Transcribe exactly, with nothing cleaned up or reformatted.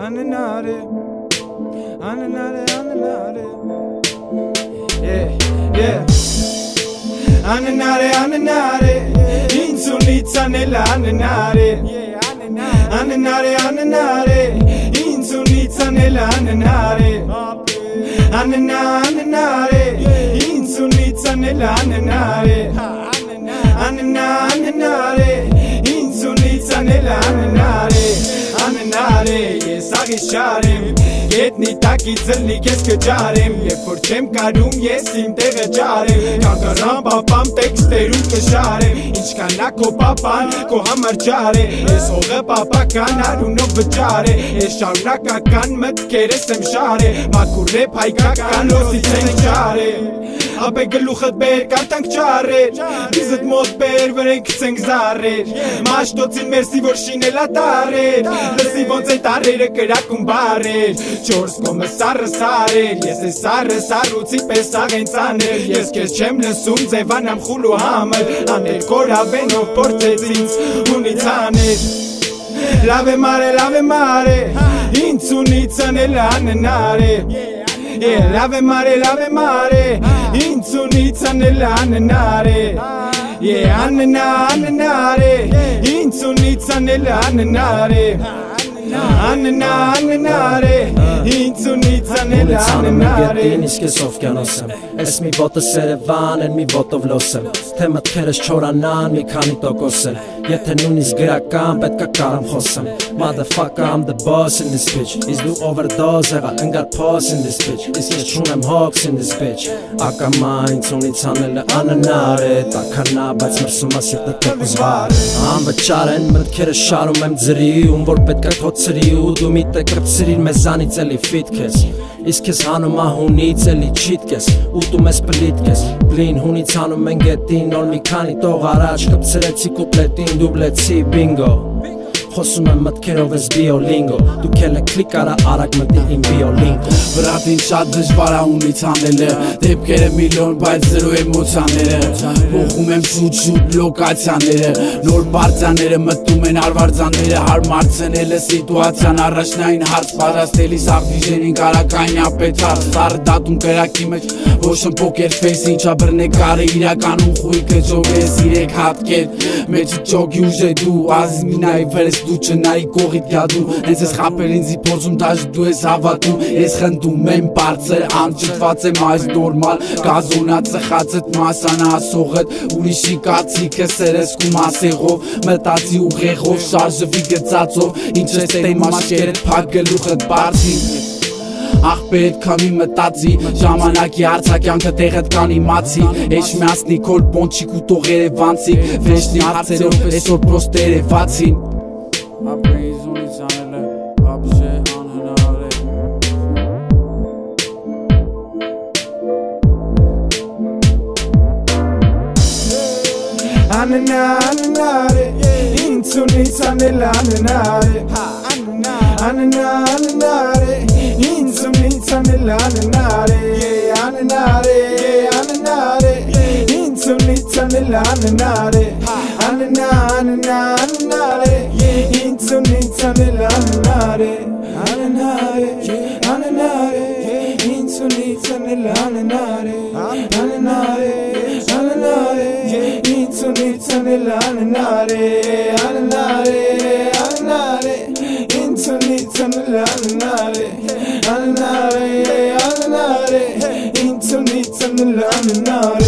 Ananare, ananare, ananare. Yeah, yeah. Ananare, ananare. Insunitsa nella ananare. Ananare, ananare. Insunitsa nella ananare. Anana, ananare. Insunitsa nella ananare. Anana, ananare. Insunitsa nella ananare. Ananare, yes, agisharem. Get ni taki zeli kes kejarem. Ye forchem karum yes im tegejarem. Kagaram papam teksteru kesharem. Inchkana ko papan ko hamarjare. Es hoge papa kanaru no bajare. Es shaunaka kan met keresem share. Makure paika kan losi tenjare. Abe geluchet ber kartank chare. Dizet mod ber verenk zengzare. Mash totzin mersi vorshine latare. Lesi von zentarere kerakum bare. Chors come sarre sare. Yes es sarre saruzi pesagen zane. Yes kes chem lesum ze vanam khulu hamel. Anel kora veno porte zins unizane. Lave mare, lave mare. Insunitsa nell'anenare. Yeah, lave mare, lave mare. Insunitsa nell'anenare. Yeah, anena, anenare. Insunitsa nell'anenare. Anena, anenare. Insunitsa nell'anenare. Ինիսկ ես ով կյանոսեմ Ես մի ոտը սերևան են մի ոտով լոսեմ Թե մտքերս չորանան մի քանի տոկոս են Եթե նույնիսկ գրական պետք է կարամ խոսեմ Motherfucker I'm the boss in this bitch Is do overdose եղալ ընգար pause in this bitch Իսկ ես չունեմ hawks in this bitch Ակամա ինձ ունից անելը աննար է Տականա բայց մրսում ա սիրտը տոկոզվար Անվճար են մտքերս շարում եմ ձրի Ում որ պետք է կոցրի ու դու մի տե կպցրիր մեզանից էլի ֆիտ քեզ Իսկ ես հանում ա հունից էլի չիտ կես Ուտում ես պլիտ կես Բլին հունից հանում են գետին Նոր մի քանի տող առաջ կպցրեցի կուպլետին Դուբլեցի բինգո Խոսում եմ մտքերով ես բիոլինգո Դու կելը կլիկ արա արագ մտի իմ բիոլինգո Վրատին շատ դժվար ա ունից անելը Դեպքերը միլիոն բայց զրո էմոցիաները Փոխում եմ շուտ-շուտ լոկացիաները Նոր բարձաները մտնում են արվարձանները Հարմարցնելը սիտուացիան առաջնային հարց Պատրաստելիս աղվիժենին կարականյա պետար Սարը դատում կրակի մեջ Ոշն պոկեր ֆեյս ինչա բրնեկարը իրականում խույկը ջոգ ես իրեք հատկետ Մեջի ջոգի ուժե դու ազմինայի վրես դու չնայի կողիտ յադու Հենց ես խապել ինձի փորձում դաժ դու ես հավատում Ես խնդում եմ բարձր անջտված եմ այս նորմալ Գազոնա ծխածըտ մասանա ասողըտ Ուրիշի կացիքը սերեսկում ասեղով Մտացի ուղեղով շարժվի գծածով Ինչ ես տեյմ աշկերդ պակ գլուխըտ բարձի Աղբերդ կամի մտածի Ժամանակի հարցակյանքը տեղդ կան իմացի Էշ միասնի կոլ պոնչիկ ու տող երևանցի Վեշնի հարցերով էսոր պրոստ երևացին Ապրե իզունից անելը ապժե անհնար է Anana, ananare. Insunitsa nell'anenare. Anana, ananare. Insunitsa nell'anenare. Ananare, ananare. Insunitsa nell'anenare. Anana, anana, ananare. Insunitsa nell'anenare. Ananare, ananare. Insunitsa nell'anenare. Ananare, ananare. Insunitsa nell'anenare. Ananare, ananare. Insunitsa nell'anenare. Ananare, ananare. Insunitsa nell'anenare.